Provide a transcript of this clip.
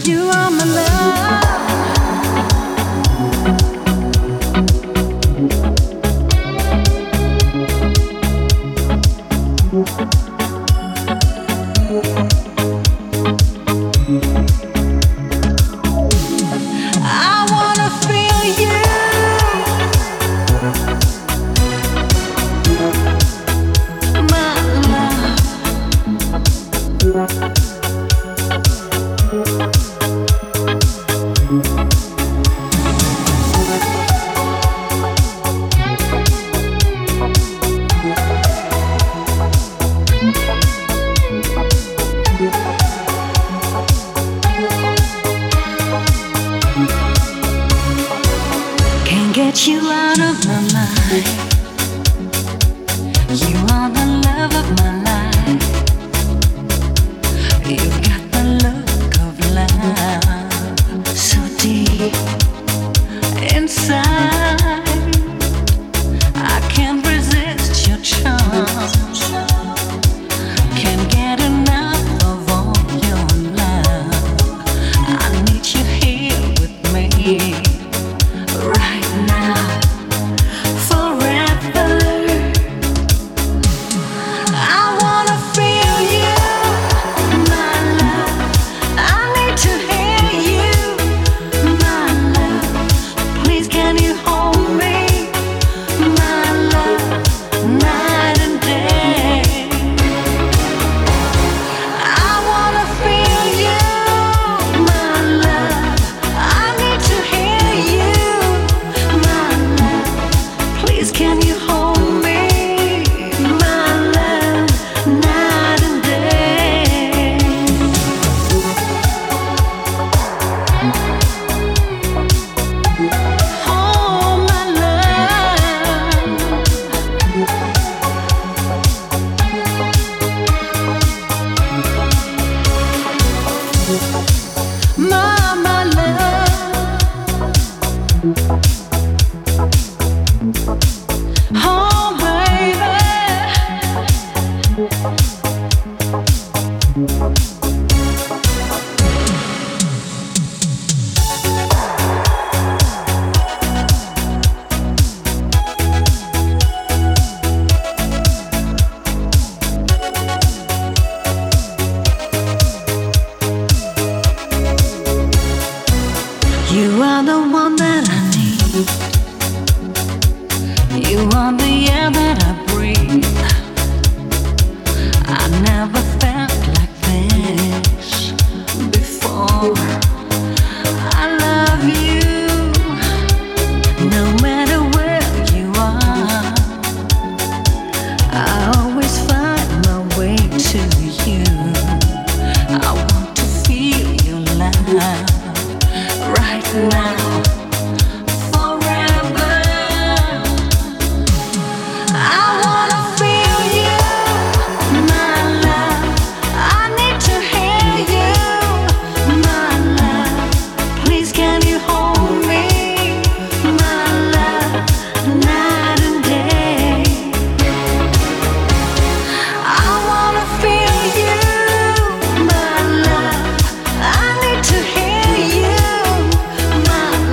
You are my love. I wanna feel you, my love. Can't get you out of my mind. You are the love of my life. You've got the look of love so deep inside. I can't resist your charms. Can't get enough of all your love. I need you here with me. Right now, forever. I wanna feel you, my love. I need to hear you, my love. Please can you hold me, my love, night and day. I wanna feel you, my love. I need to hear you, my love. Please can you hold me, my love, night and day. Oh, my love, my love. Oh, baby. You are the one that I need. You are the air that I breathe. I never felt like this before. I love you, no matter where you are. I always find my way to you. I want to feel your love right now, forever. I wanna feel you, my love. I need to hear you, my love. Please can you hold me, my love, night and day. I wanna feel you, my love. I need to hear you, my